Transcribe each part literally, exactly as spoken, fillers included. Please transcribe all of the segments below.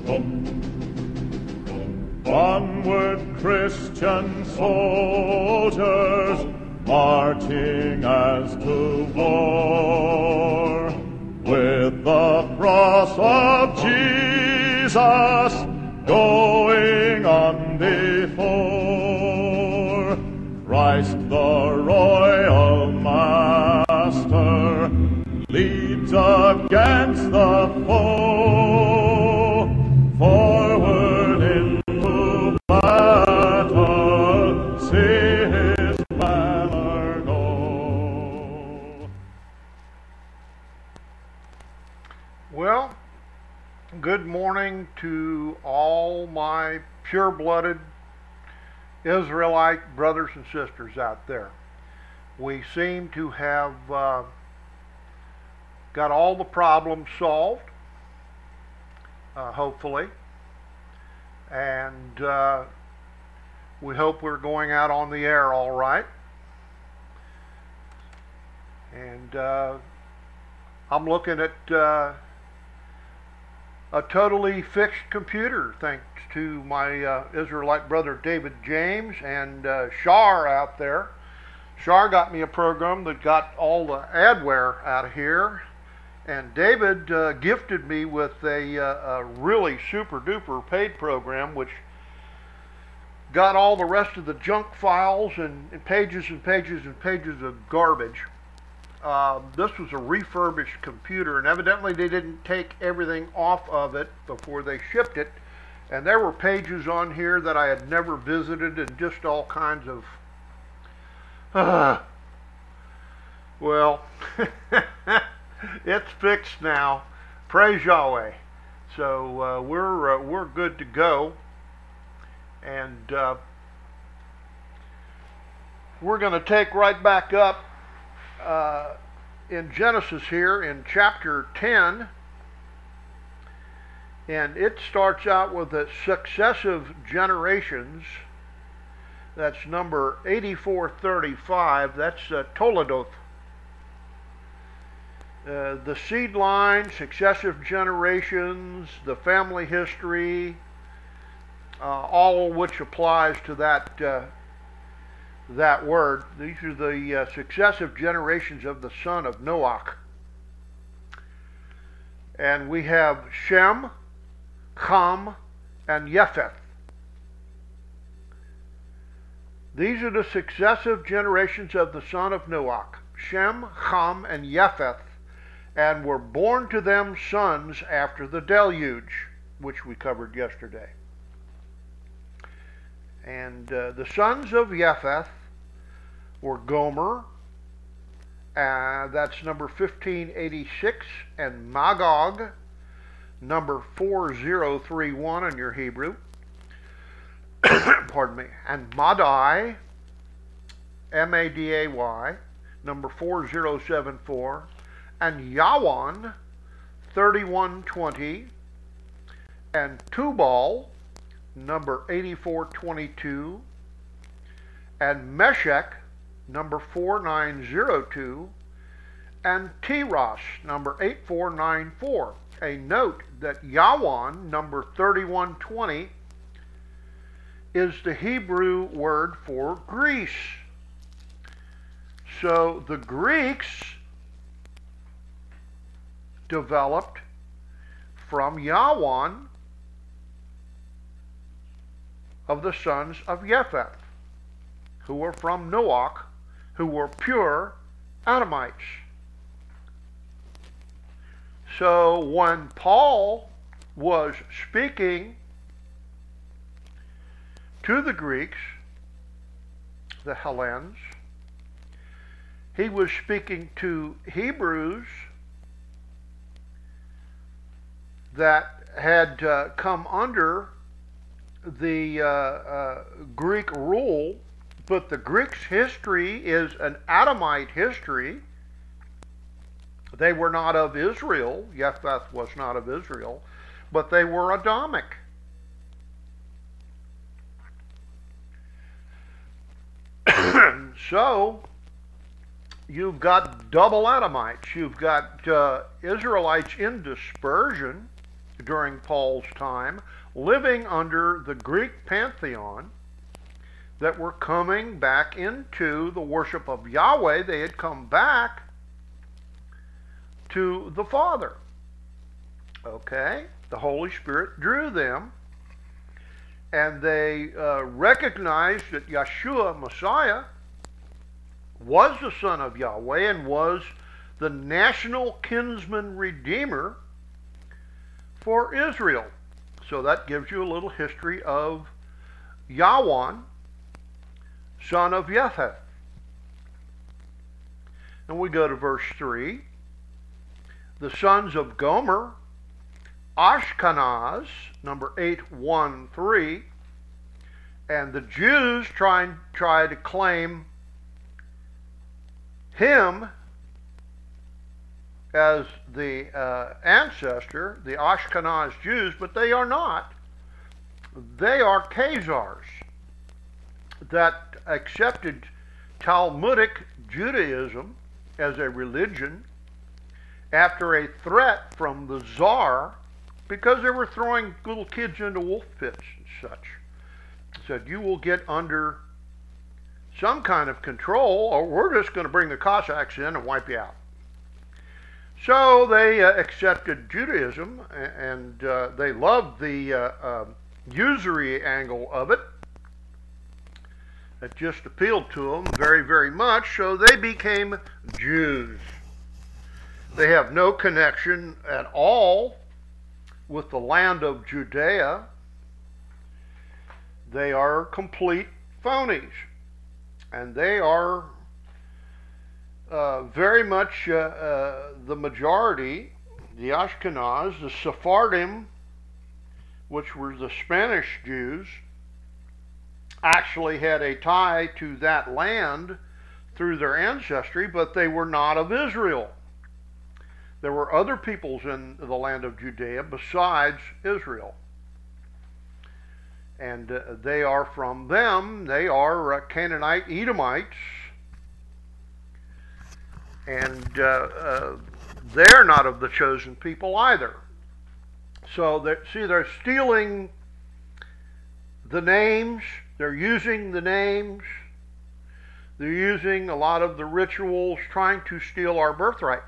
Onward, Christian soldiers, marching as to war, with the cross of Jesus going on before. Christ the royal master leads against the foe, forward into battle, see his banner go. Well, good morning to all my pure-blooded Israelite brothers and sisters out there. We seem to have uh, got all the problems solved, uh, hopefully, and uh, we hope we're going out on the air all right. And uh, I'm looking at uh, a totally fixed computer, thanks to my uh, Israelite brother David James and uh, Shar out there. Shar got me a program that got all the adware out of here, and David uh, gifted me with a, uh, a really super duper paid program which got all the rest of the junk files and, and pages and pages and pages of garbage. Uh, this was a refurbished computer, and evidently they didn't take everything off of it before they shipped it, and there were pages on here that I had never visited and just all kinds of uh, well it's fixed now, praise Yahweh. So uh, we're uh, we're good to go, and uh, we're going to take right back up Uh, in Genesis here in chapter ten, and it starts out with the successive generations. That's number eighty-four thirty-five. That's uh, Toledoth. Uh, the seed line, successive generations, the family history, uh, all of which applies to that uh, that word. These are the uh, successive generations of the son of Noach. And we have Shem, Ham, and Japheth. These are the successive generations of the son of Noach, Shem, Ham, and Japheth, and were born to them sons after the deluge, which we covered yesterday. And uh, the sons of Japheth were Gomer, uh, that's number fifteen eighty-six, and Magog, number four thousand thirty-one in your Hebrew, pardon me, and Madai, M A D A Y, number four thousand seventy-four, and Yawan, thirty-one twenty, and Tubal, number eighty-four twenty-two, and Meshech, number four nine zero two, and Tiras, number eight four nine four. A note that Yawan, number thirty-one twenty, is the Hebrew word for Greece. So the Greeks developed from Yawan of the sons of Japheth, who were from Noach, who were pure Adamites. So when Paul was speaking to the Greeks, the Hellenes, he was speaking to Hebrews that had uh, come under the uh, uh, Greek rule, but the Greeks' history is an Adamite history. They were not of Israel. Japheth was not of Israel, but they were Adamic. So you've got double Adamites. You've got uh, Israelites in dispersion during Paul's time, living under the Greek pantheon, that were coming back into the worship of Yahweh. They had come back to the Father. Okay? The Holy Spirit drew them, and they uh, recognized that Yeshua, Messiah, was the Son of Yahweh and was the national kinsman redeemer for Israel. So that gives you a little history of Yawan, son of Yetheth. And we go to verse three. The sons of Gomer, Ashkenaz, number eight one three, and the Jews try, try to claim him as the uh, ancestor, the Ashkenaz Jews, but they are not. They are Khazars that accepted Talmudic Judaism as a religion after a threat from the Tsar, because they were throwing little kids into wolf pits and such. Said, you will get under some kind of control, or we're just going to bring the Cossacks in and wipe you out. So they uh, accepted Judaism, and uh, they loved the uh, uh, usury angle of it. It just appealed to them very, very much, so they became Jews. They have no connection at all with the land of Judea. They are complete phonies, and they are uh, very much uh, uh, the majority, the Ashkenaz, the Sephardim, which were the Spanish Jews, actually had a tie to that land through their ancestry, but they were not of Israel. There were other peoples in the land of Judea besides Israel. And uh, they are from them. They are uh, Canaanite Edomites. And uh, uh, they're not of the chosen people either. So, they're, see, they're stealing the names. They're using the names. They're using a lot of the rituals, trying to steal our birthright.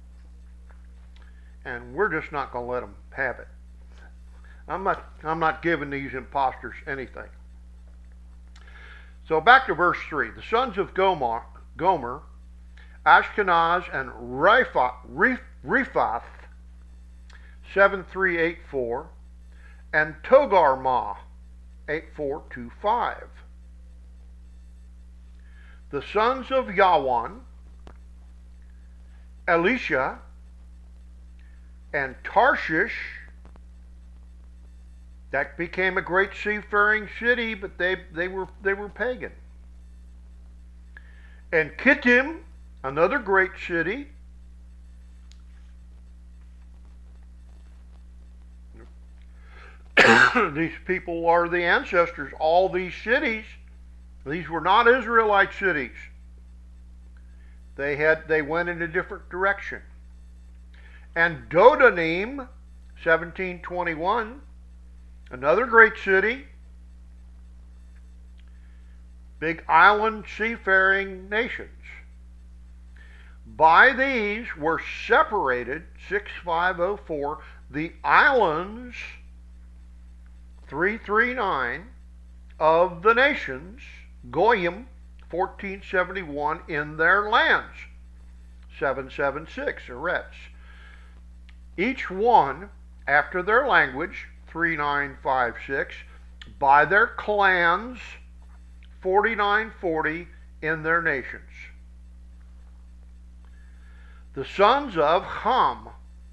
And we're just not going to let them have it. I'm not, I'm not giving these imposters anything. So back to verse three. The sons of Gomer, Gomer Ashkenaz, and Riphath, Riphath, seven three eight four, and Togarmah, eight four two five. The sons of Yawan, Elisha, and Tarshish. That became a great seafaring city, but they, they were they were pagan. And Kittim, another great city. These people are the ancestors. All these cities, these were not Israelite cities. They had they went in a different direction. And Dodanim, seventeen twenty-one. Another great city, big island seafaring nations. By these were separated, six five oh four, the islands, three thirty-nine, of the nations, Goyim, fourteen seventy-one, in their lands, seven seventy-six, Eretz. Each one, after their language, three nine five six, by their clans, forty-nine forty, in their nations. The sons of Ham,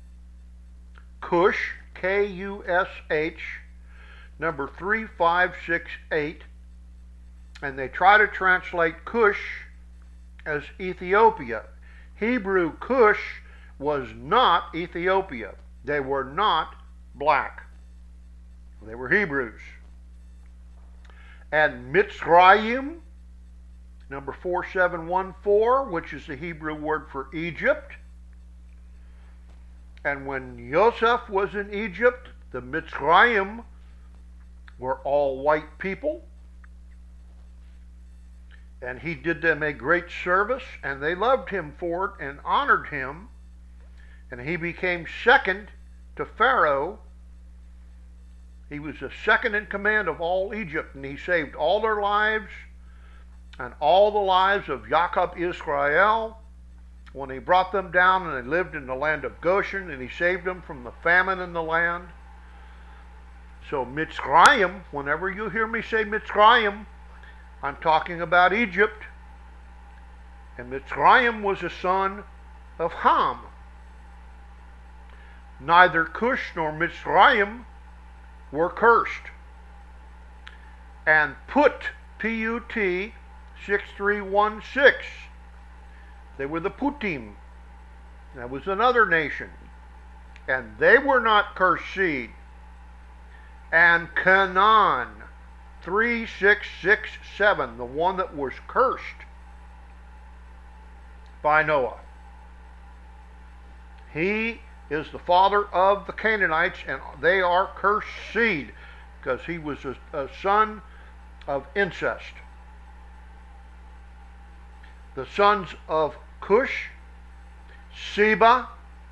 Cush, K U S H, number three five six eight, and they try to translate Cush as Ethiopia. Hebrew Cush was not Ethiopia. They were not black. They were Hebrews. And Mitzrayim, number four seven one four, which is the Hebrew word for Egypt. And when Joseph was in Egypt, the Mitzrayim were all white people. And he did them a great service, and they loved him for it and honored him. And he became second to Pharaoh. He was the second in command of all Egypt, and he saved all their lives and all the lives of Jacob Israel when he brought them down and they lived in the land of Goshen, and he saved them from the famine in the land. So Mitzrayim, whenever you hear me say Mitzrayim, I'm talking about Egypt. And Mitzrayim was a son of Ham. Neither Cush nor Mitzrayim were cursed. And Put, P U T, six three one six, they were the Putim. That was another nation. And they were not cursed seed. And Canaan, three six six seven, the one that was cursed by Noah. He is the father of the Canaanites, and they are cursed seed because he was a, a son of incest. The sons of Cush, Seba,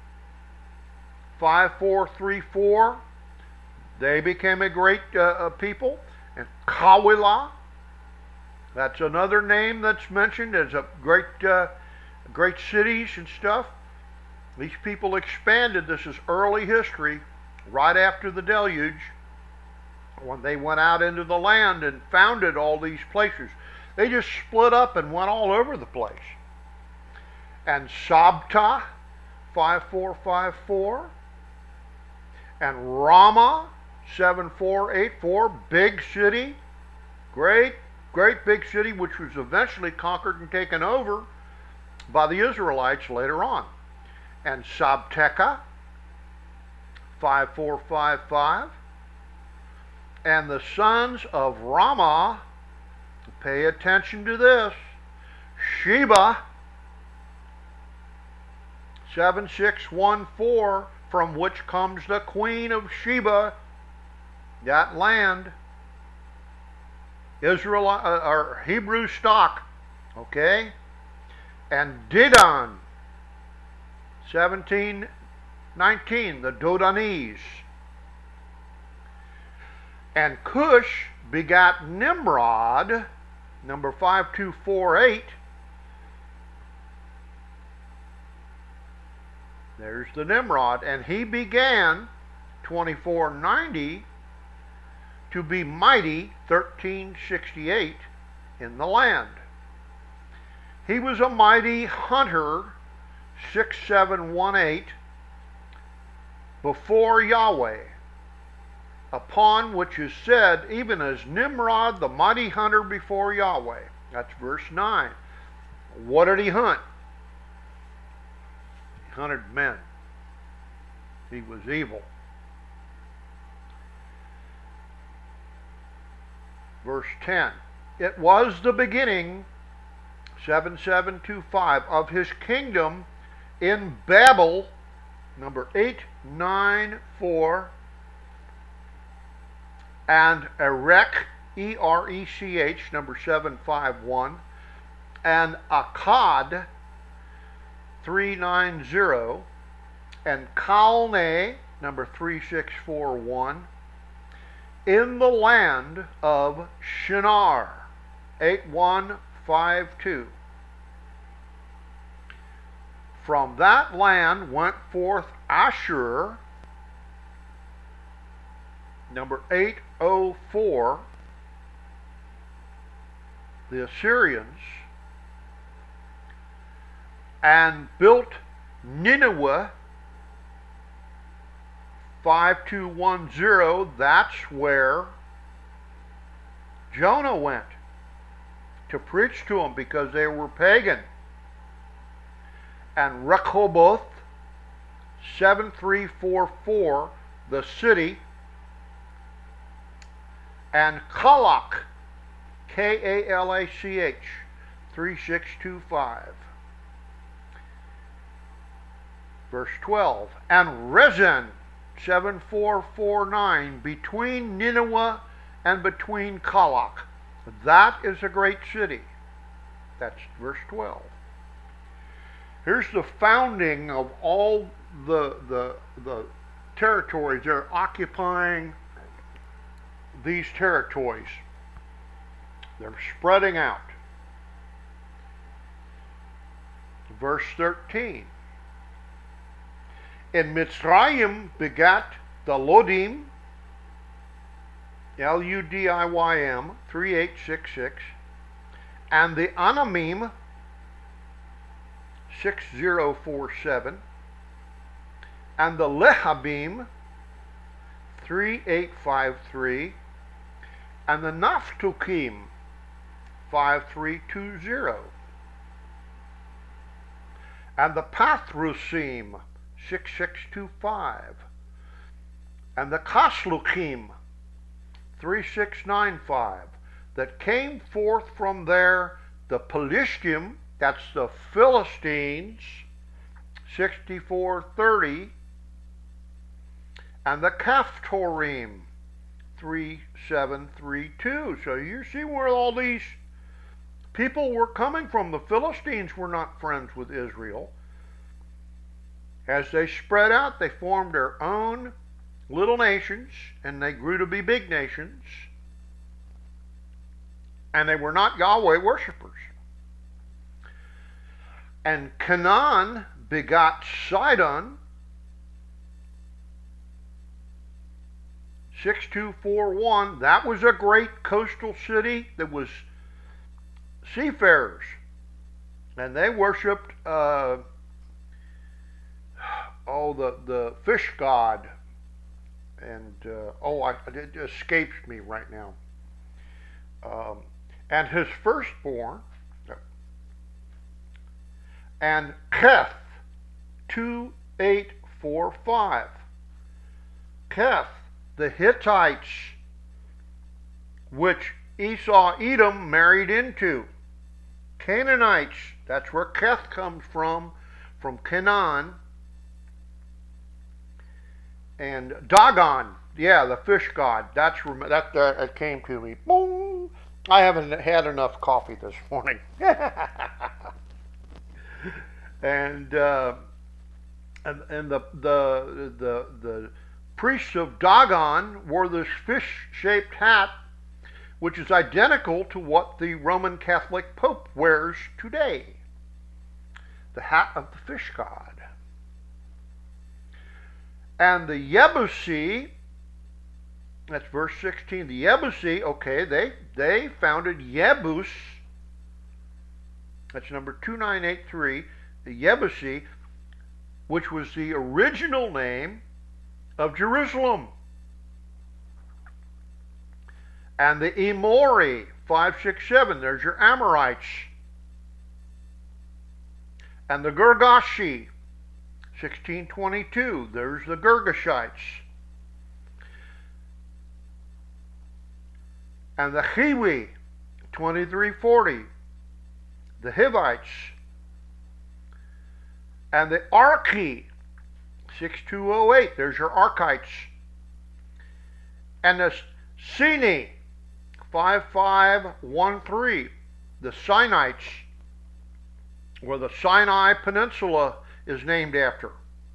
five four three four, they became a great uh, people. And Kawila, that's another name that's mentioned as a great, uh, great cities and stuff. These people expanded. This is early history, right after the deluge, when they went out into the land and founded all these places. They just split up and went all over the place. And Sabta, five four five four, and Ramah, seven four eight four, big city, great, great big city, which was eventually conquered and taken over by the Israelites later on. And Sabteka, five four five five, and the sons of Ramah, pay attention to this, Sheba, seven six one four, from which comes the queen of Sheba, that land, Israel, uh, or Hebrew stock, okay? And Dedan, seventeen nineteen, the Dodanese. And Cush begat Nimrod, number five two four eight. There's the Nimrod. And he began, twenty-four ninety, to be mighty, thirteen sixty-eight, in the land. He was a mighty hunter, six seven one eight, before Yahweh, upon which is said, even as Nimrod, the mighty hunter before Yahweh. That's verse nine. What did he hunt? He hunted men. He was evil. Verse ten. It was the beginning, seven seven two five, of his kingdom in Babel, number eight nine four, and Erech, E R E C H, number seven five one, and Akkad, three nine zero, and Calne, number three six four one, in the land of Shinar, eight one five two. From that land went forth Ashur, number eight oh four, the Assyrians, and built Nineveh, five two one zero. That's where Jonah went to preach to them because they were pagan. And Rehoboth, seven three four four, the city, and Kalach, K A L A C H, three six two five. Verse twelve, and Rezin, seven four four nine, between Nineveh and between Kalach. That is a great city. That's verse twelve. Here's the founding of all the, the, the territories. They're occupying these territories. They're spreading out. Verse thirteen. And Mitzrayim begat the Lodim, L U D I Y M, three eight six six, and the Anamim, six zero four seven, and the Lehabim, three eight five three, and the Naphtukim, five three two zero, and the Pathrusim, six six two five, and the Kaslukim, three six nine five, that came forth from there, the Pelishtim, that's the Philistines, sixty-four thirty, and the Caphtorim, three seven three two. So you see where all these people were coming from. The Philistines were not friends with Israel. As they spread out, they formed their own little nations, and they grew to be big nations. And they were not Yahweh worshippers. And Canaan begot Sidon, six two four one. That was a great coastal city that was seafarers. And they worshipped uh, oh, the, the fish god. And, uh, oh, I, it escapes me right now. Um, and his firstborn, and Keth, two eight four five. Keth, the Hittites, which Esau Edom married into. Canaanites, that's where Keth comes from, from Canaan. And Dagon, yeah, the fish god. That's that. That uh, came to me. Boom. I haven't had enough coffee this morning. and uh, and and the the the the priests of Dagon wore this fish-shaped hat, which is identical to what the Roman Catholic Pope wears today. The hat of the fish god. And the Yebusi, that's verse sixteen, the Yebusi, okay, they, they founded Yebus, that's number two nine eight three, the Yebusi, which was the original name of Jerusalem. And the Emori, five six seven, there's your Amorites. And the Girgashi, sixteen twenty-two, there's the Girgashites. And the Hiwi, twenty-three forty, the Hivites. And the Archi, six two oh eight, there's your Archites. And the Sini, five five one three, the Sinites, where the Sinai Peninsula is named after.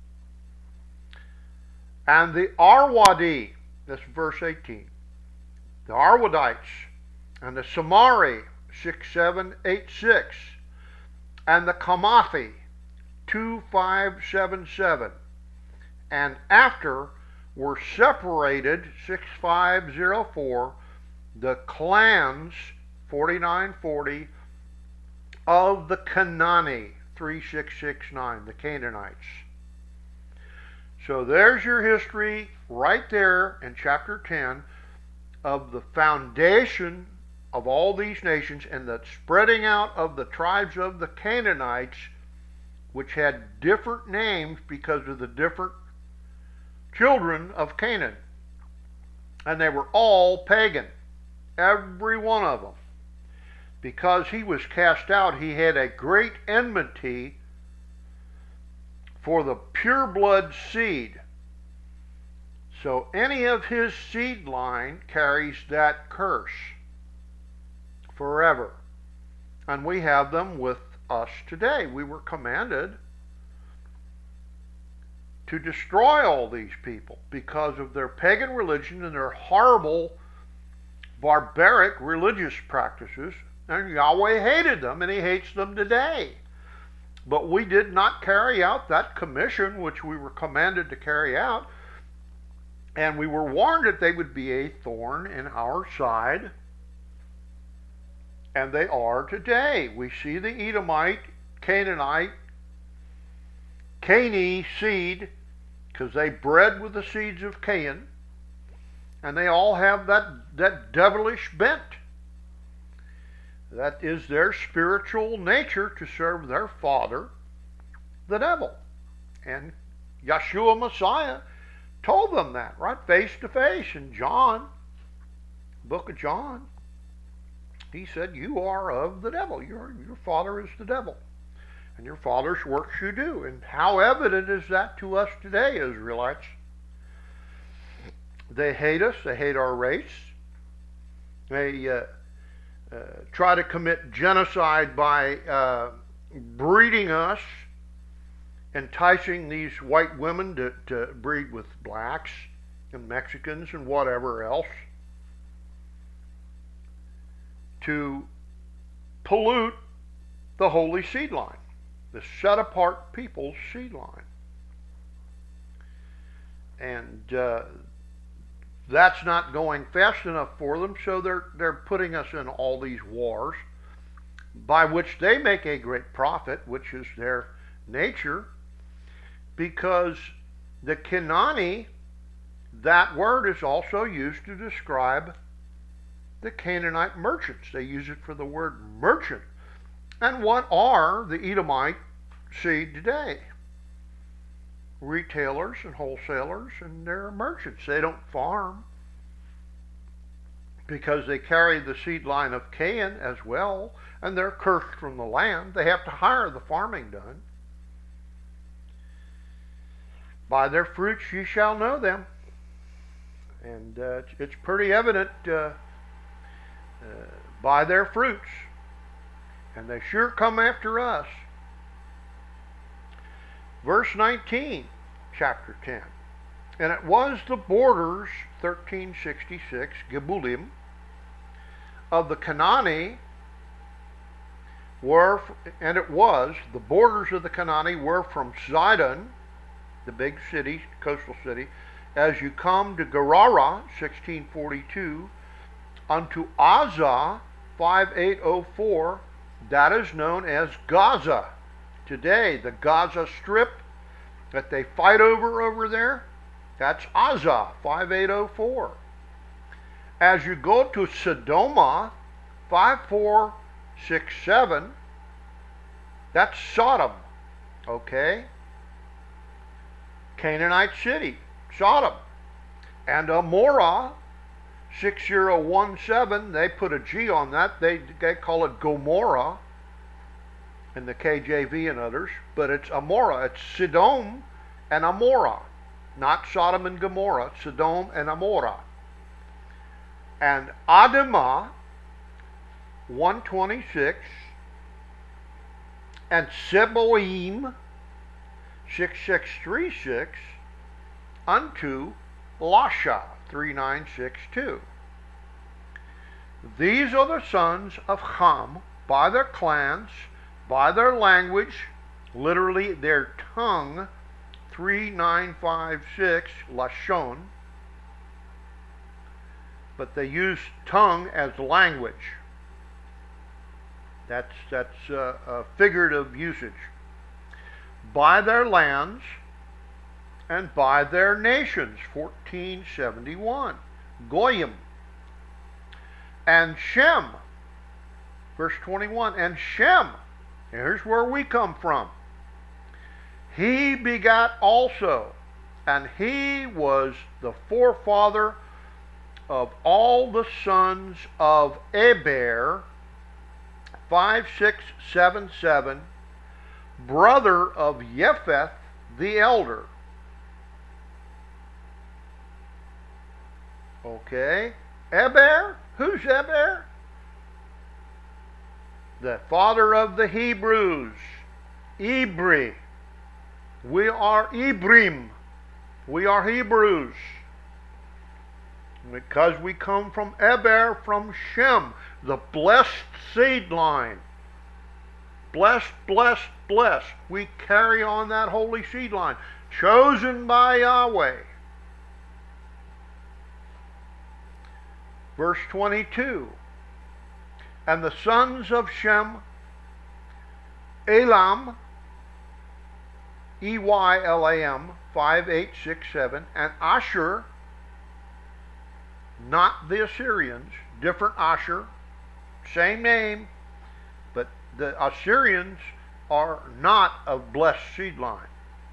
And the Arwadi, that's verse eighteen, the Arwadites, and the Samari, six seven eight six, and the Kamathi, two five seven seven, and after were separated, six five zero four, the clans, forty-nine forty, of the Canaani, three six six nine, the Canaanites. So there's your history right there in chapter ten of the foundation of all these nations and the spreading out of the tribes of the Canaanites, which had different names because of the different children of Canaan. And they were all pagan, every one of them. Because he was cast out, he had a great enmity for the pureblood seed. So any of his seed line carries that curse forever. And we have them with us today. We were commanded to destroy all these people because of their pagan religion and their horrible, barbaric religious practices. And Yahweh hated them, and he hates them today. But we did not carry out that commission which we were commanded to carry out. And we were warned that they would be a thorn in our side. And they are today. We see the Edomite, Canaanite, Canaanite seed, because they bred with the seeds of Cain. And they all have that, that devilish bent. That is their spiritual nature to serve their father, the devil. And Yeshua Messiah told them that, right, face to face in John, book of John. He said, you are of the devil. Your, your father is the devil. And your father's works you do. And how evident is that to us today, Israelites? They hate us. They hate our race. They uh, uh, try to commit genocide by uh, breeding us, enticing these white women to, to breed with blacks and Mexicans and whatever else, to pollute the holy seed line, the set-apart people's seed line. And uh, that's not going fast enough for them, so they're, they're putting us in all these wars, by which they make a great profit, which is their nature, because the Kenani, that word is also used to describe the Canaanite merchants. They use it for the word merchant. And what are the Edomite seed today? Retailers and wholesalers, and they're merchants. They don't farm because they carry the seed line of Cain as well, and they're cursed from the land. They have to hire the farming done. By their fruits ye shall know them. And uh, it's, it's pretty evident uh, uh, by their fruits. And they sure come after us. Verse nineteen, chapter ten. And it was the borders, thirteen sixty-six, Gebulim, of the Canaani were, and it was, the borders of the Canaani were from Zidon, the big city, coastal city, as you come to Gerara, sixteen forty-two, unto Azah, fifty-eight oh four, that is known as Gaza. Today, the Gaza Strip that they fight over over there, that's Azah, fifty-eight oh four. As you go to Sodoma, fifty-four sixty-seven, that's Sodom, okay? Canaanite city, Sodom. And Amorah, sixty seventeen, they put a G on that. They, they call it Gomorrah in the K J V and others. But it's Amorah. It's Sodom and Amorah. Not Sodom and Gomorrah. Sodom and Amorah. And Adamah, one twenty-six. And Seboim, sixty-six thirty-six, unto Lasha, thirty-nine sixty-two. These are the sons of Ham by their clans, by their language, literally their tongue, thirty-nine fifty-six, Lashon, but they use tongue as language. That's, that's uh, a figurative usage. By their lands and by their nations, fourteen seventy-one. Goyim. And Shem, verse twenty-one, and Shem, here's where we come from. He begat also, and he was the forefather of all the sons of Eber, fifty-six seventy-seven, brother of Jephthah, the elder. Okay. Eber? Who's Eber? The father of the Hebrews. Ibri. We are Ibrim. We are Hebrews. Because we come from Eber, from Shem, the blessed seed line. Blessed, blessed, blessed. We carry on that holy seed line. Chosen by Yahweh. Verse twenty-two. And the sons of Shem, Elam, E Y L A M, five eight six seven, and Asher, not the Assyrians, different Asher, same name, but the Assyrians are not of blessed seed line.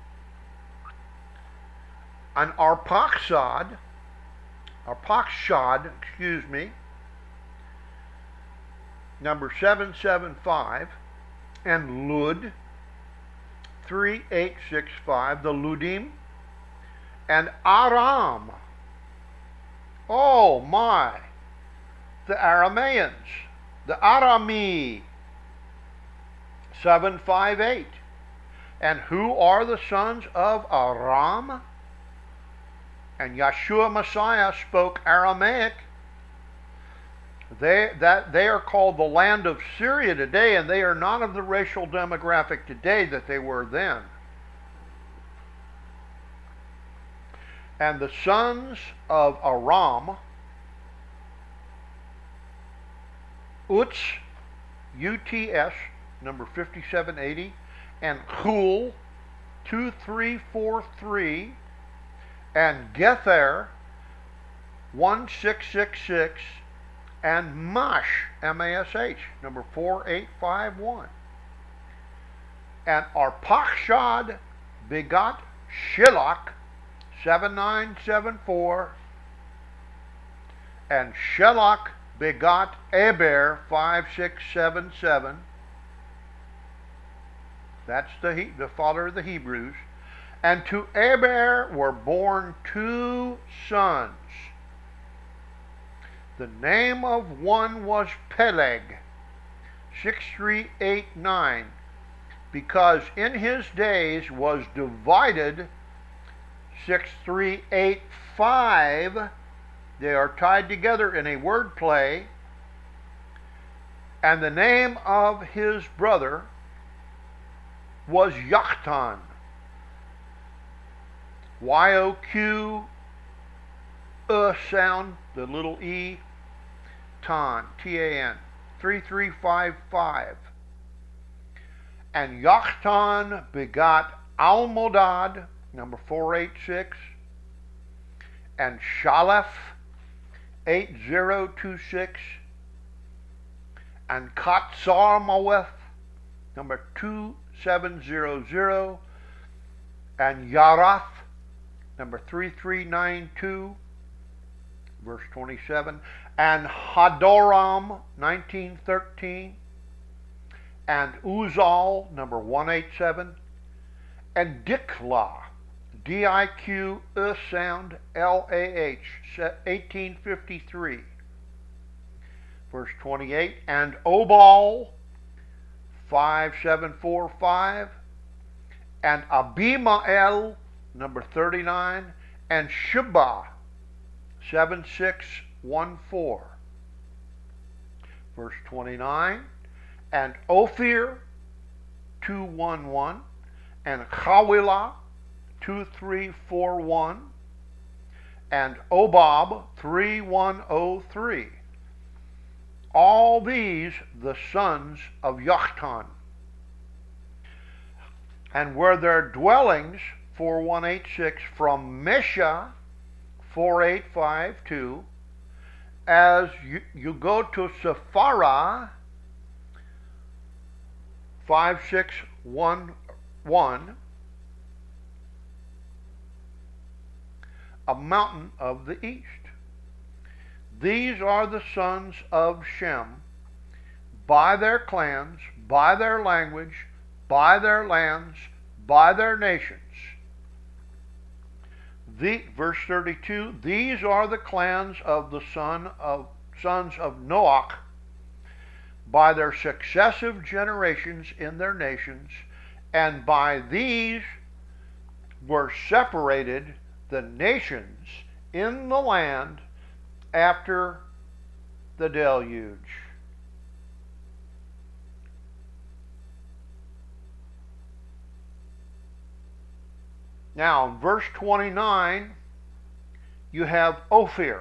And Arpachshad, Arpachshad, excuse me, number seven seven five, and Lud, three eight six five, the Ludim, and Aram. Oh my, the Arameans, the Arami, seven five eight. And who are the sons of Aram? And Yeshua Messiah spoke Aramaic. They, that, they are called the land of Syria today, and they are not of the racial demographic today that they were then. And the sons of Aram, Uts, U T S, number fifty-seven eighty, and Hul, two three four three, and Gether, one six six six, and Mash, M A S H, number four eight five one. And Arpachshad begot Shilach, seven nine seven four, and Shelach begot Eber, five six seven seven. That's the, he, the father of the Hebrews. And to Eber were born two sons. The name of one was Peleg, six three eight nine, because in his days was divided six three eight five. They are tied together in a word play. And the name of his brother was Yoktan. Y O Q uh sound, the little E, Tan, T A N, three three five five. And Yoktan begot Almodad, number four eight six, and Shalef, eight zero two six, and Katsar Maweth, number two seven zero zero, and Yarath, number three three nine two, verse twenty-seven, and Hadoram, nineteen thirteen, and Uzal, number one eighty-seven, and Diklah, D I Q, uh sound, L A H, eighteen fifty-three, verse twenty-eight, and Obal, five seven four five, and Abimael, number thirty-nine, and Sheba, seven six one four, verse twenty-nine, and Ophir, two one one, and Chawilah, two three four one, and Obab, three one zero three. All these the sons of Yoktan. And were their dwellings, four one eight six, from Mesha, four eight five two, as you, you go to Sephara, five six one one, a mountain of the east. These are the sons of Shem, by their clans, by their language, by their lands, by their nations. The, verse thirty-two, these are the clans of the son of, sons of Noach by their successive generations in their nations, and by these were separated the nations in the land after the deluge. Now, in verse twenty-nine, you have Ophir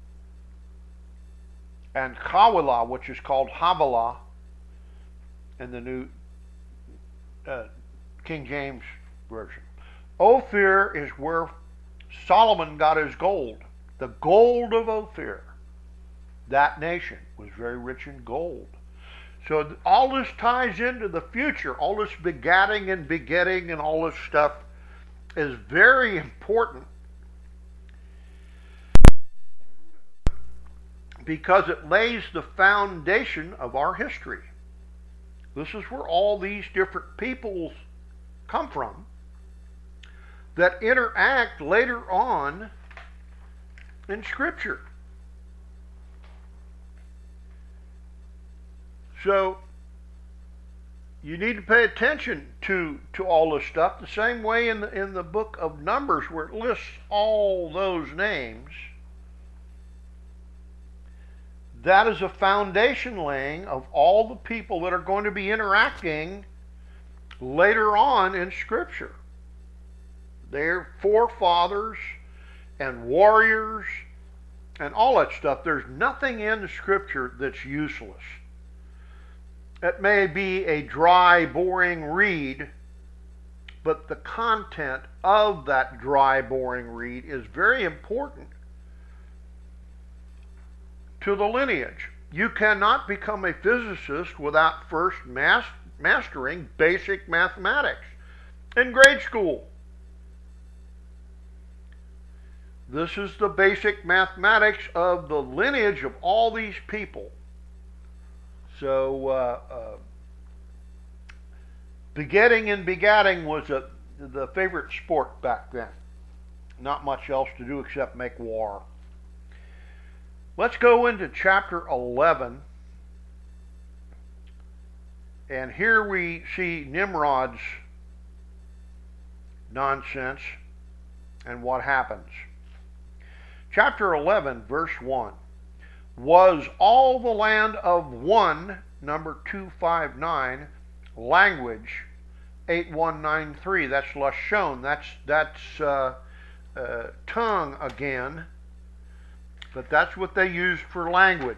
and Havilah, which is called Havilah in the New uh, King James Version. Ophir is where Solomon got his gold. The gold of Ophir. That nation was very rich in gold. So all this ties into the future. All this begatting and begetting and all this stuff is very important, because it lays the foundation of our history. This is where all these different peoples come from that interact later on in Scripture. So you need to pay attention to, to all this stuff, the same way in the, in the book of Numbers, where it lists all those names. That is a foundation laying of all the people that are going to be interacting later on in Scripture. Their forefathers and warriors and all that stuff. There's nothing in the Scripture that's useless. It may be a dry, boring read, but the content of that dry, boring read is very important to the lineage. You cannot become a physicist without first mas- mastering basic mathematics in grade school. This is the basic mathematics of the lineage of all these people. So, uh, uh, begetting and begatting was a, the favorite sport back then. Not much else to do except make war. Let's go into chapter eleven. And here we see Nimrod's nonsense and what happens. Chapter eleven, verse one. Was all the land of one, number two five nine, language, eight one nine three. That's Lashon. That's, that's uh, uh, tongue again. But that's what they used for language.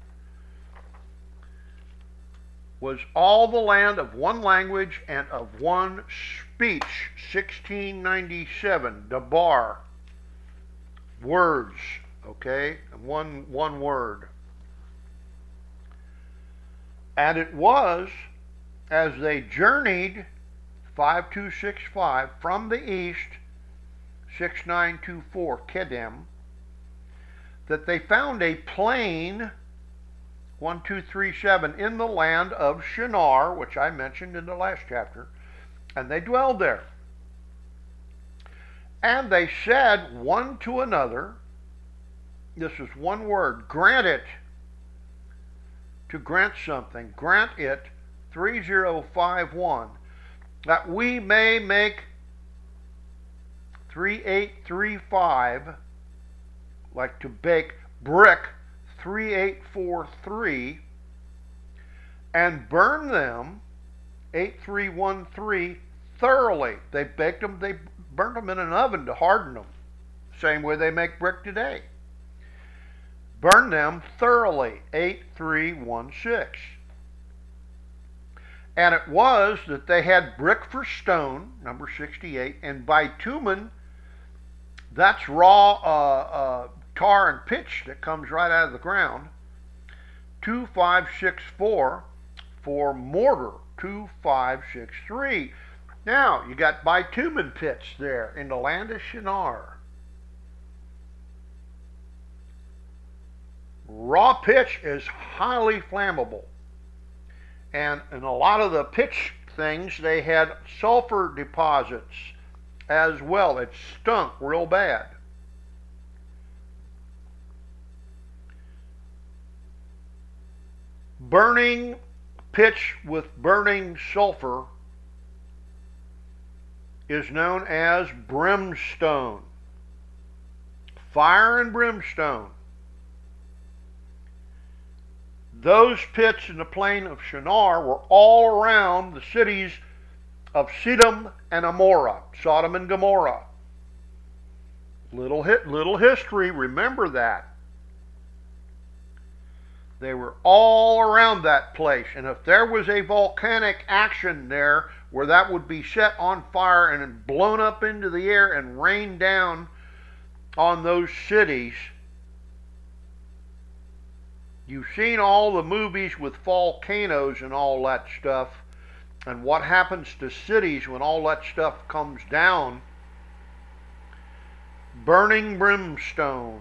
Was all the land of one language and of one speech, sixteen ninety-seven, Dabar, words. Okay, one one word. And it was, as they journeyed, five two six five, from the east, six nine two four, Kedem, that they found a plain, one two three seven, in the land of Shinar, which I mentioned in the last chapter, and they dwelled there. And they said one to another, this is one word, grant it. To grant something, grant it, three zero five one, that we may make three eight three five, like to bake, brick, three eight four three, and burn them, eight three one three, thoroughly. They baked them, they burnt them in an oven to harden them, same way they make brick today. Burn them thoroughly, eight three one six. And it was that they had brick for stone, number sixty-eight, and bitumen, that's raw uh, uh, tar and pitch that comes right out of the ground, two five six four, for mortar, two five six three. Now, you got bitumen pits there in the land of Shinar. Raw pitch is highly flammable. And in a lot of the pitch things, they had sulfur deposits as well. It stunk real bad. Burning pitch with burning sulfur is known as brimstone. Fire and brimstone. Those pits in the plain of Shinar were all around the cities of Sodom and Amorah, Sodom and Gomorrah. Little hit, little history, remember that. They were all around that place, and if there was a volcanic action there where that would be set on fire and blown up into the air and rain down on those cities. You've seen all the movies with volcanoes and all that stuff, and what happens to cities when all that stuff comes down. Burning brimstone.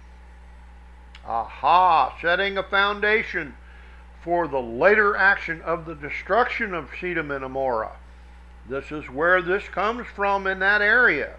Aha, setting a foundation for the later action of the destruction of Sodom and Gomorrah. This is where this comes from in that area.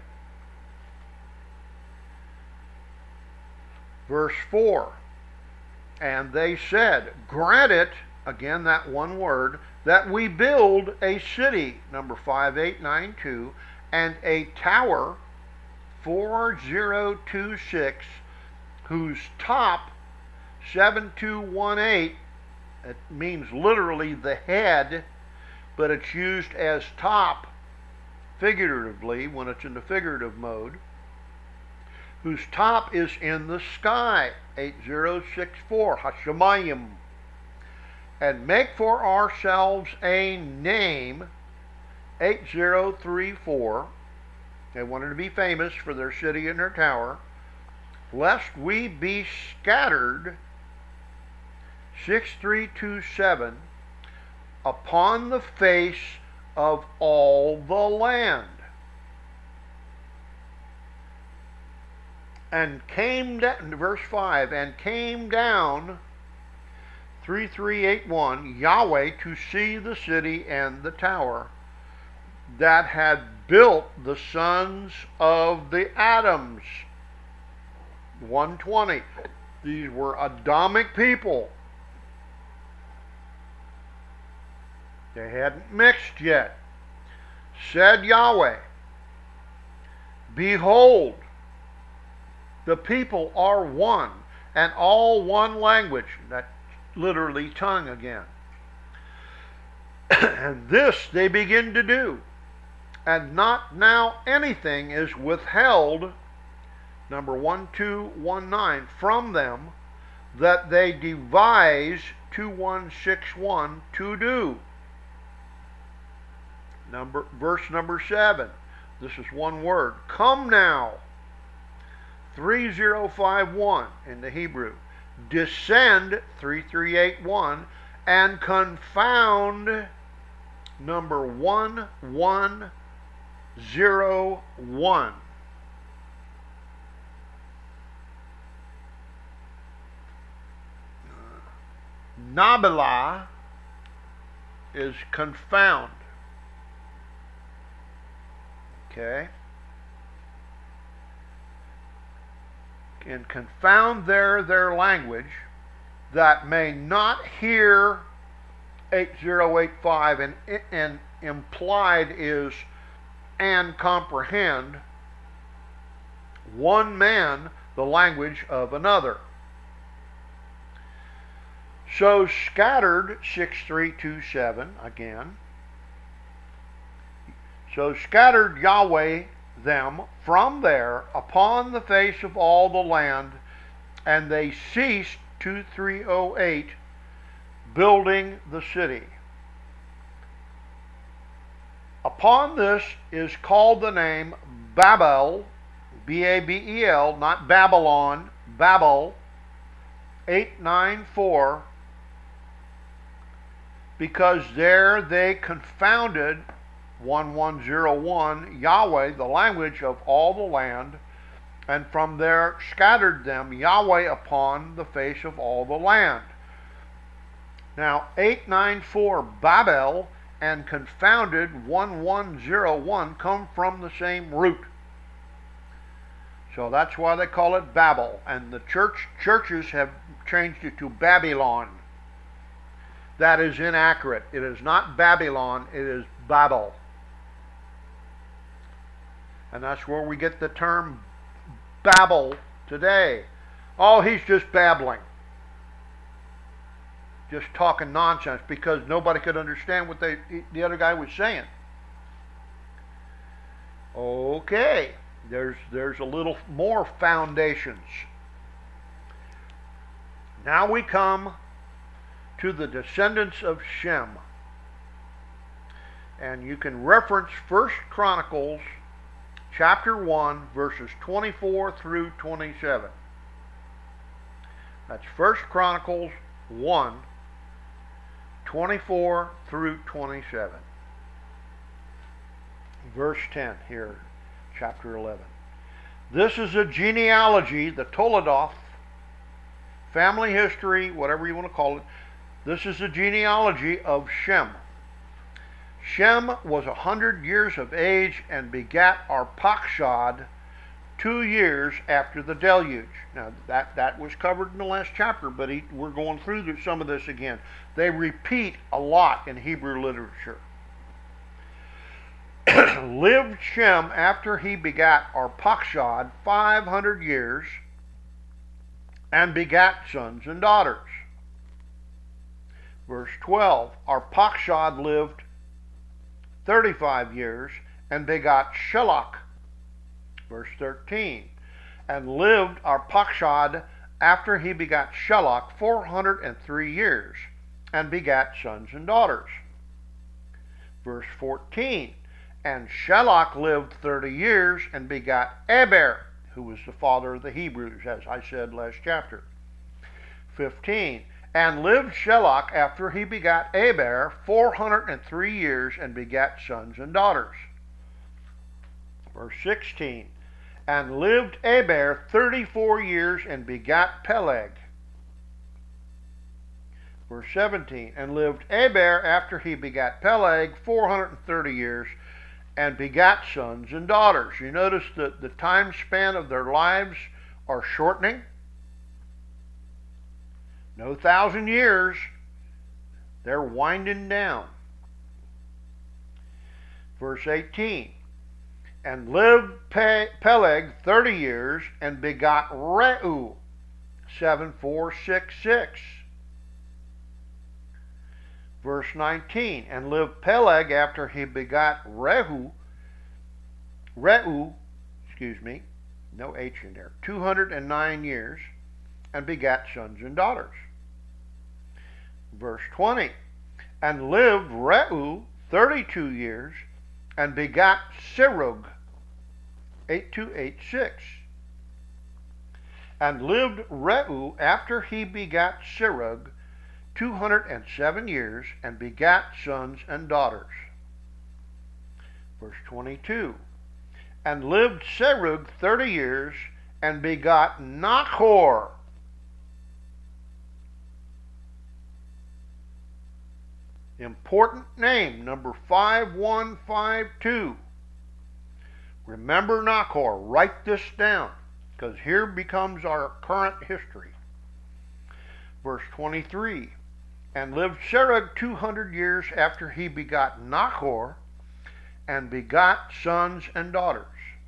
Verse four. And they said, grant it, again that one word, that we build a city, number five eight nine two, and a tower, four zero two six, whose top, seven two one eight, it means literally the head, but it's used as top figuratively when it's in the figurative mode, whose top is in the sky, eight zero six four, Hashemayim, and make for ourselves a name, eight zero three four, they wanted to be famous for their city and their tower, lest we be scattered, six three two seven, upon the face of all the land. And came down, verse five, and came down, three three eight one, Yahweh to see the city and the tower that had built the sons of the Adams. one twenty. These were Adamic people. They hadn't mixed yet. Said Yahweh, behold, the people are one, and all one language. That's literally tongue again. And this they begin to do. And not now anything is withheld, number one two one nine, from them that they devise two one six one to do. Number, verse number seven. This is one word. Come now. three zero five one in the Hebrew. Descend, three three eight one, and confound, number one one zero one. Nabila is confound. Okay? And confound there their language, that may not hear eight zero eight five, and, and implied is and comprehend one man the language of another. So scattered, six three two seven again. So scattered Yahweh them from there upon the face of all the land, and they ceased, two three oh eight, building the city. Upon this is called the name Babel, B A B E L, not Babylon, Babel, eight nine four, because there they confounded, one one zero one, Yahweh, the language of all the land, and from there scattered them Yahweh upon the face of all the land. Now, eight nine four Babel and confounded one one zero one come from the same root. So that's why they call it Babel. And the church churches have changed it to Babylon. That is inaccurate. It is not Babylon, it is Babel. And that's where we get the term babble today. Oh, he's just babbling. Just talking nonsense because nobody could understand what they, the other guy was saying. Okay, there's, there's a little more foundations. Now we come to the descendants of Shem. And you can reference First Chronicles chapter one, verses twenty-four through twenty-seven. That's First Chronicles one, twenty-four through twenty-seven. Verse ten here, chapter eleven. This is a genealogy, the Toledoth, family history, whatever you want to call it. This is a genealogy of Shem. Shem was a hundred years of age and begat Arpachshad two years after the deluge. Now that, that was covered in the last chapter, but he, we're going through some of this again. They repeat a lot in Hebrew literature. Lived Shem after he begat Arpachshad five hundred years and begat sons and daughters. Verse twelve, Arpachshad lived thirty-five years and begot Shelach. Verse thirteen, and lived Arpachshad after he begot Shelach four hundred three years and begat sons and daughters. Verse fourteen, and Shelach lived thirty years and begot Eber, who was the father of the Hebrews, as I said last chapter. fifteen, and lived Shelach after he begat Eber four hundred three years and begat sons and daughters. Verse sixteen, and lived Eber thirty-four years and begat Peleg. Verse seventeen, and lived Eber after he begat Peleg four hundred thirty years and begat sons and daughters. You notice that the time span of their lives are shortening. No thousand years. They're winding down. Verse eighteen, and lived Pe- Peleg thirty years and begot Reu, seven four six six. Verse nineteen, and lived Peleg after he begot Rehu, Reu, excuse me, no H in there, two hundred nine years, and begat sons and daughters. Verse twenty, and lived Reu thirty-two years, and begat Serug, eight two eight six. And lived Reu after he begat Serug two hundred seven years, and begat sons and daughters. Verse twenty-two, and lived Serug thirty years, and begot Nachor. Important name, number five one five two. Remember Nachor, write this down, because here becomes our current history. Verse twenty-three, and lived Serug two hundred years after he begot Nachor, and begot sons and daughters.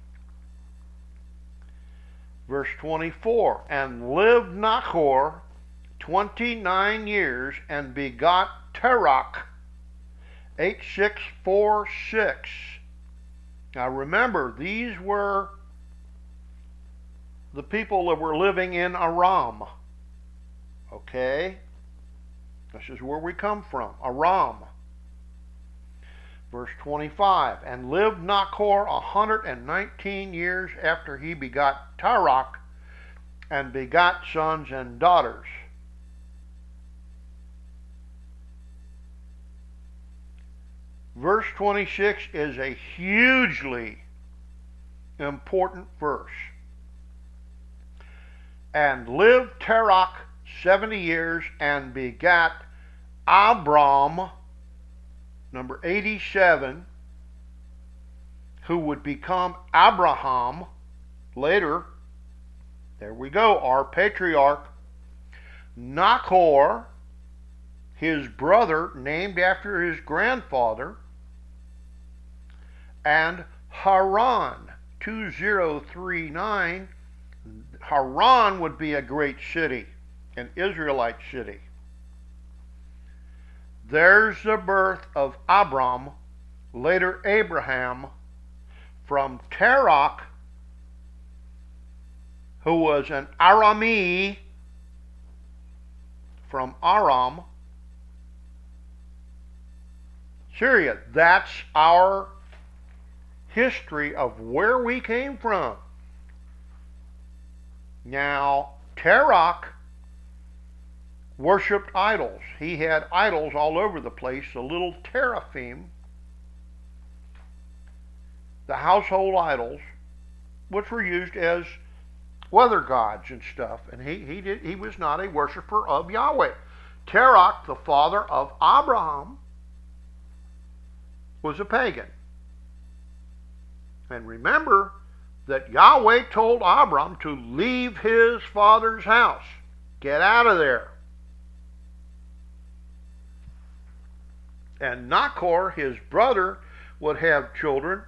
Verse twenty-four, and lived Nachor twenty-nine years, and begot Terach, eight six four six. Now remember, these were the people that were living in Aram. Okay? This is where we come from, Aram. Verse twenty-five, and lived Nachor a hundred and nineteen years after he begot Terach, and begot sons and daughters. Verse twenty-six is a hugely important verse. And lived Terach seventy years and begat Abram, number eighty-seven, who would become Abraham later. There we go, our patriarch. Nahor, his brother, named after his grandfather. And Haran, two thousand thirty-nine. Haran would be a great city, an Israelite city. There's the birth of Abram, later Abraham, from Terach, who was an Arami, from Aram, Syria. That's our history of where we came from. Now, Terach worshipped idols. He had idols all over the place, the little teraphim, the household idols, which were used as weather gods and stuff. And he, he, did, he was not a worshiper of Yahweh. Terach, the father of Abraham, was a pagan. And remember that Yahweh told Abram to leave his father's house. Get out of there. And Nahor, his brother, would have children.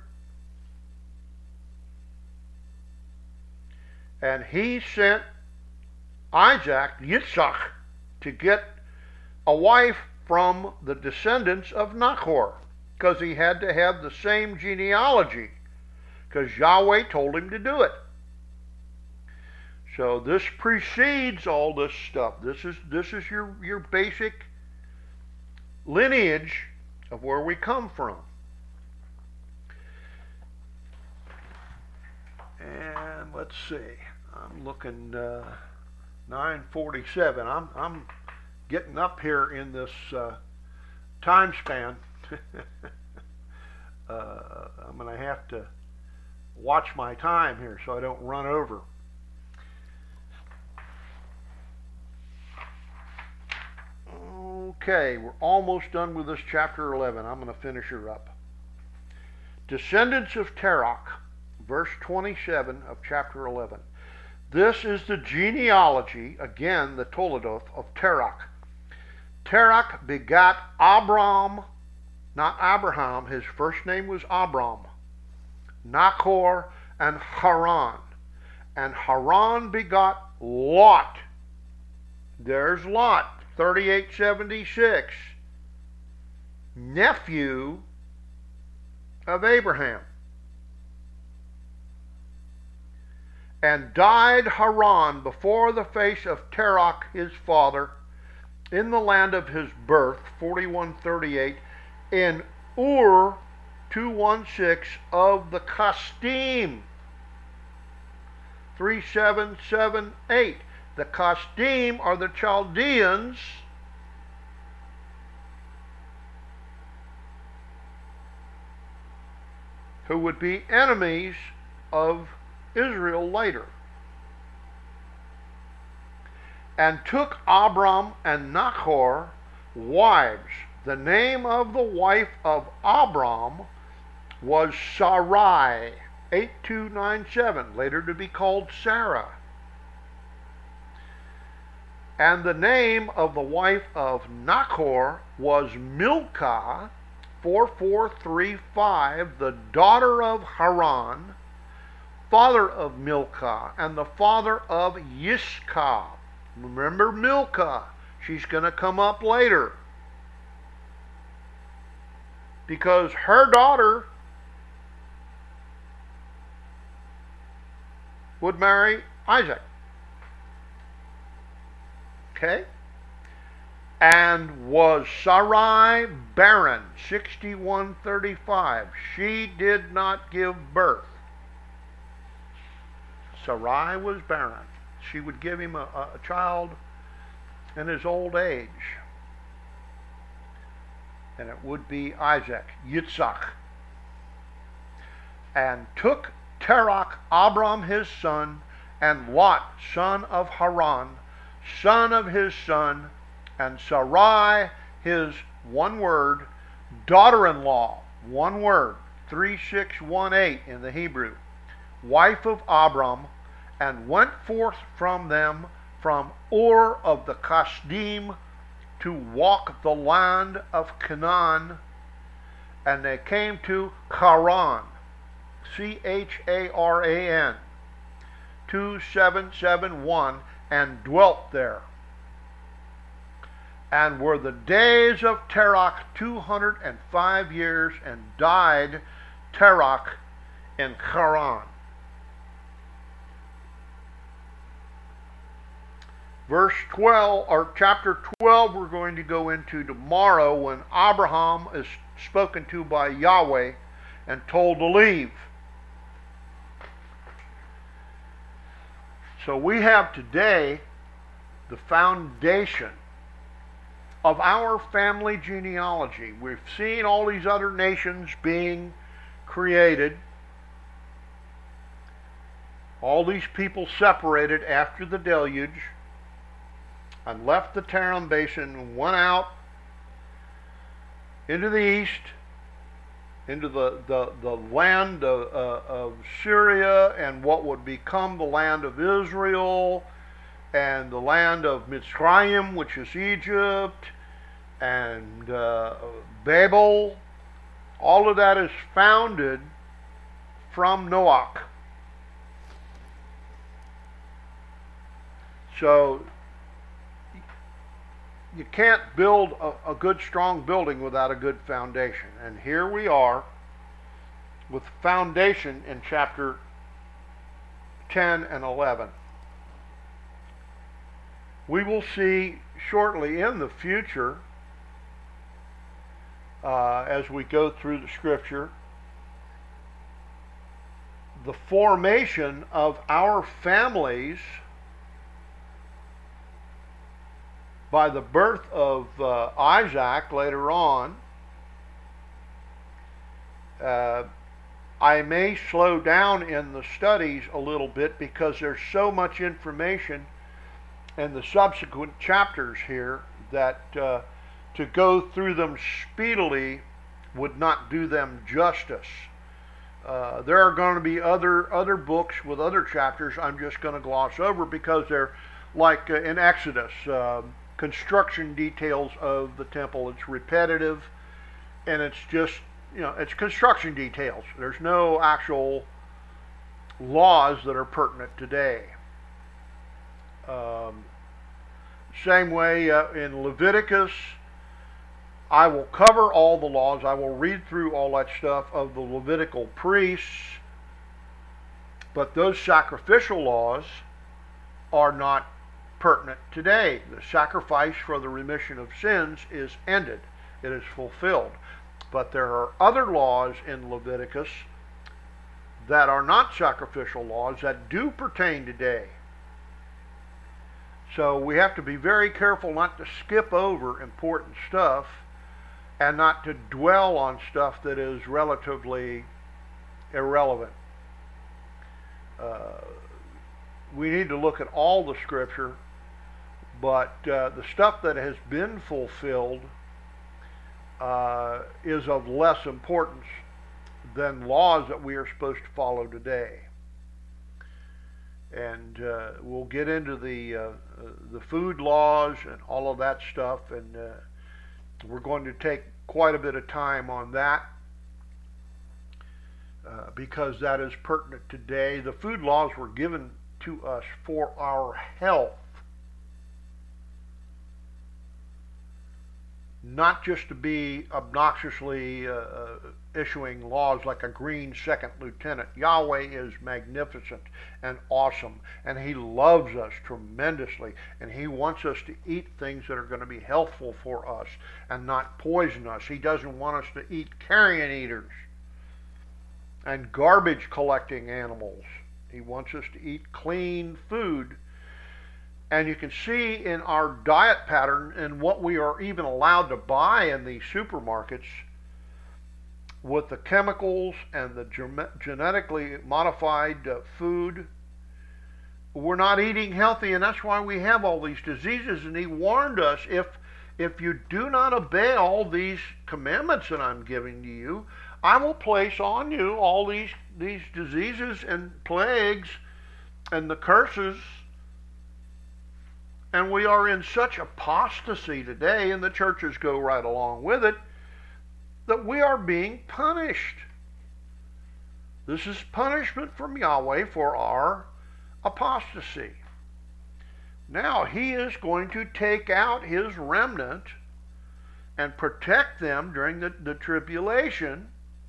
And he sent Isaac, Yitzhak, to get a wife from the descendants of Nahor, because he had to have the same genealogy, because Yahweh told him to do it. So this precedes all this stuff. This is this is your, your basic lineage of where we come from. And let's see. I'm looking uh, nine forty-seven. I'm I'm getting up here in this uh, time span. uh, I'm going to have to watch my time here so I don't run over. Okay, we're almost done with this chapter eleven. I'm going to finish her up. Descendants of Terach, verse twenty-seven of chapter eleven. This is the genealogy, again, the Toledoth of Terach. Terach begat Abram, not Abraham. His first name was Abram. Nahor and Haran. And Haran begot Lot. There's Lot, thirty-eight seventy-six, nephew of Abraham. And died Haran before the face of Terach his father in the land of his birth, forty-one thirty-eight, in Ur, two sixteen, of the Kasdim, thirty-seven seventy-eight. The Kasdim are the Chaldeans, who would be enemies of Israel later. And took Abram and Nahor wives. The name of the wife of Abram was Sarai, eighty-two ninety-seven, later to be called Sarah. And the name of the wife of Nahor was Milcah, forty-four thirty-five, the daughter of Haran, father of Milcah, and the father of Yiscah. Remember Milcah. She's going to come up later, because her daughter would marry Isaac. Okay? And was Sarai barren, sixty-one thirty-five. She did not give birth. Sarai was barren. She would give him a, a child in his old age. And it would be Isaac, Yitzhak. And took Terach, Abram his son, and Lot, son of Haran, son of his son, and Sarai his, one word, daughter-in-law, one word, three six one eight in the Hebrew, wife of Abram, and went forth from them from Ur of the Kasdim to walk the land of Canaan, and they came to Charan, C H A R A N, two seven seven one, and dwelt there. And were the days of Terach two hundred and five years, and died Terach in Charan. Verse twelve, or chapter twelve, we're going to go into tomorrow, when Abraham is spoken to by Yahweh and told to leave. So we have today the foundation of our family genealogy. We've seen all these other nations being created, all these people separated after the deluge, and left the Tarim Basin and went out into the east, into the, the, the land of, uh, of Syria, and what would become the land of Israel, and the land of Mitzrayim, which is Egypt, and uh, Babel. All of that is founded from Noach. So you can't build a, a good, strong building without a good foundation. And here we are with foundation in chapter ten and eleven. We will see shortly in the future, uh, as we go through the scripture, the formation of our families by the birth of uh, Isaac later on. Uh, I may slow down in the studies a little bit because there's so much information in the subsequent chapters here that uh, to go through them speedily would not do them justice. Uh, there are going to be other other books with other chapters I'm just going to gloss over because they're like uh, in Exodus, uh, construction details of the temple. It's repetitive, and it's just, you know, it's construction details. There's no actual laws that are pertinent today. Um, same way uh, in Leviticus, I will cover all the laws. I will read through all that stuff of the Levitical priests, but those sacrificial laws are not pertinent today. The sacrifice for the remission of sins is ended. It is fulfilled. But there are other laws in Leviticus that are not sacrificial laws that do pertain today. So we have to be very careful not to skip over important stuff and not to dwell on stuff that is relatively irrelevant. Uh, we need to look at all the scripture, but uh, the stuff that has been fulfilled uh, is of less importance than laws that we are supposed to follow today. And uh, we'll get into the uh, the food laws and all of that stuff, and uh, we're going to take quite a bit of time on that uh, because that is pertinent today. The food laws were given to us for our health, not just to be obnoxiously uh, issuing laws like a green second lieutenant. Yahweh is magnificent and awesome, and He loves us tremendously, and He wants us to eat things that are going to be healthful for us and not poison us. He doesn't want us to eat carrion eaters and garbage collecting animals. He wants us to eat clean food. And you can see in our diet pattern and what we are even allowed to buy in these supermarkets with the chemicals and the genetically modified uh, food, we're not eating healthy, and that's why we have all these diseases. And He warned us, if if you do not obey all these commandments that I'm giving to you, I will place on you all these, these diseases and plagues and the curses. And we are in such apostasy today, and the churches go right along with it, that we are being punished. This is punishment from Yahweh for our apostasy. Now he is going to take out his remnant and protect them during the, the tribulation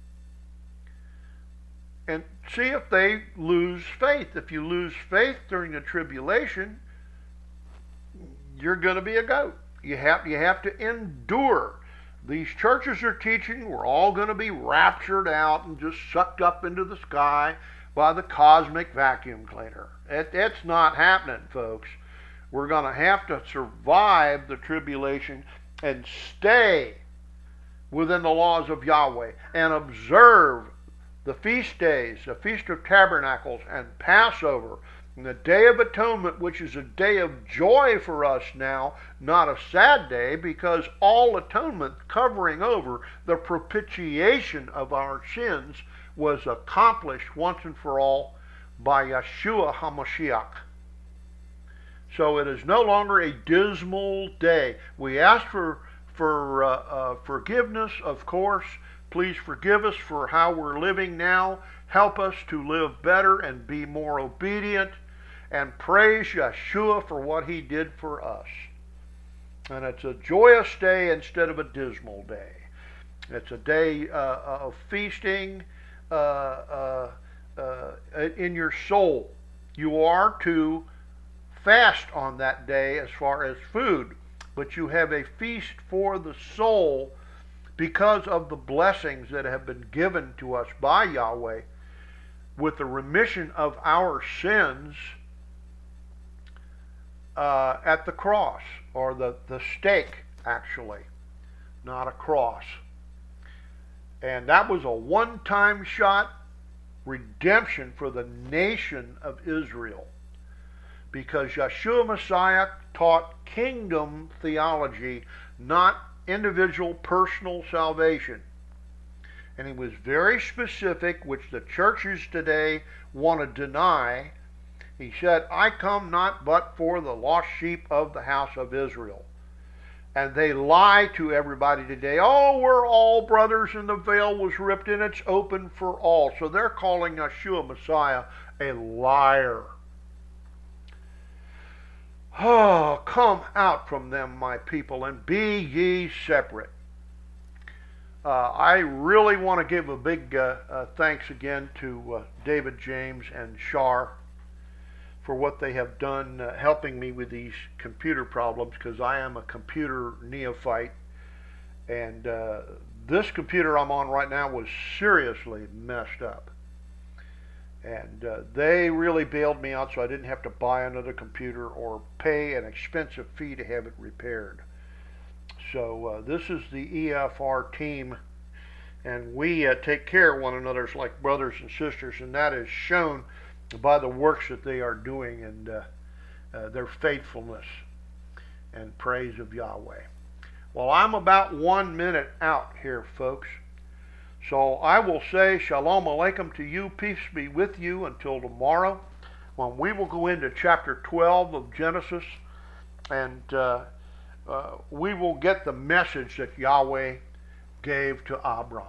and see if they lose faith. If you lose faith during the tribulation, you're going to be a goat. You have, you have to endure. These churches are teaching we're all going to be raptured out and just sucked up into the sky by the cosmic vacuum cleaner. It, it's not happening, folks. We're going to have to survive the tribulation and stay within the laws of Yahweh and observe the feast days, the Feast of Tabernacles and Passover, and the Day of Atonement, which is a day of joy for us now, not a sad day, because all atonement covering over the propitiation of our sins was accomplished once and for all by Yeshua HaMashiach. So it is no longer a dismal day. We ask for, for uh, uh, forgiveness, of course. Please forgive us for how we're living now. Help us to live better and be more obedient. And praise Yeshua for what he did for us. And it's a joyous day instead of a dismal day. It's a day uh, of feasting uh, uh, uh, in your soul. You are to fast on that day as far as food, but you have a feast for the soul because of the blessings that have been given to us by Yahweh with the remission of our sins uh, at the cross, or the, the stake, actually, not a cross. And that was a one-time shot redemption for the nation of Israel, because Yeshua Messiah taught kingdom theology, not individual personal salvation. And he was very specific, which the churches today want to deny. He said, I come not but for the lost sheep of the house of Israel. And they lie to everybody today. Oh, we're all brothers and the veil was ripped and it's open for all. So they're calling Yeshua Messiah a liar. Oh, come out from them, my people, and be ye separate. Uh, I really want to give a big uh, uh, thanks again to uh, David James and Shar for what they have done uh, helping me with these computer problems, because I am a computer neophyte, and uh, this computer I'm on right now was seriously messed up. And uh, they really bailed me out so I didn't have to buy another computer or pay an expensive fee to have it repaired. So uh, this is the E F R team, and we uh, take care of one another like brothers and sisters, and that is shown by the works that they are doing and uh, uh, their faithfulness and praise of Yahweh. Well, I'm about one minute out here, folks. So I will say Shalom Aleichem to you, peace be with you until tomorrow, when we will go into chapter twelve of Genesis, and uh, uh, we will get the message that Yahweh gave to Abram.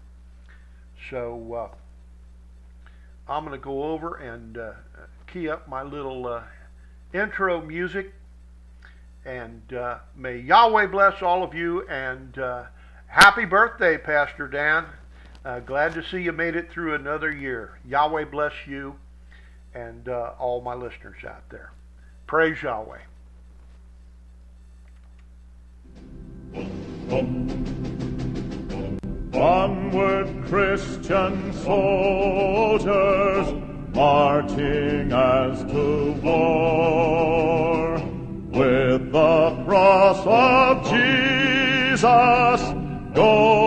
So uh, I'm going to go over and uh, key up my little uh, intro music, and uh, may Yahweh bless all of you, and uh, happy birthday, Pastor Dan. Uh, glad to see you made it through another year. Yahweh bless you and uh, all my listeners out there. Praise Yahweh. Onward, Christian soldiers, marching as to war, with the cross of Jesus, go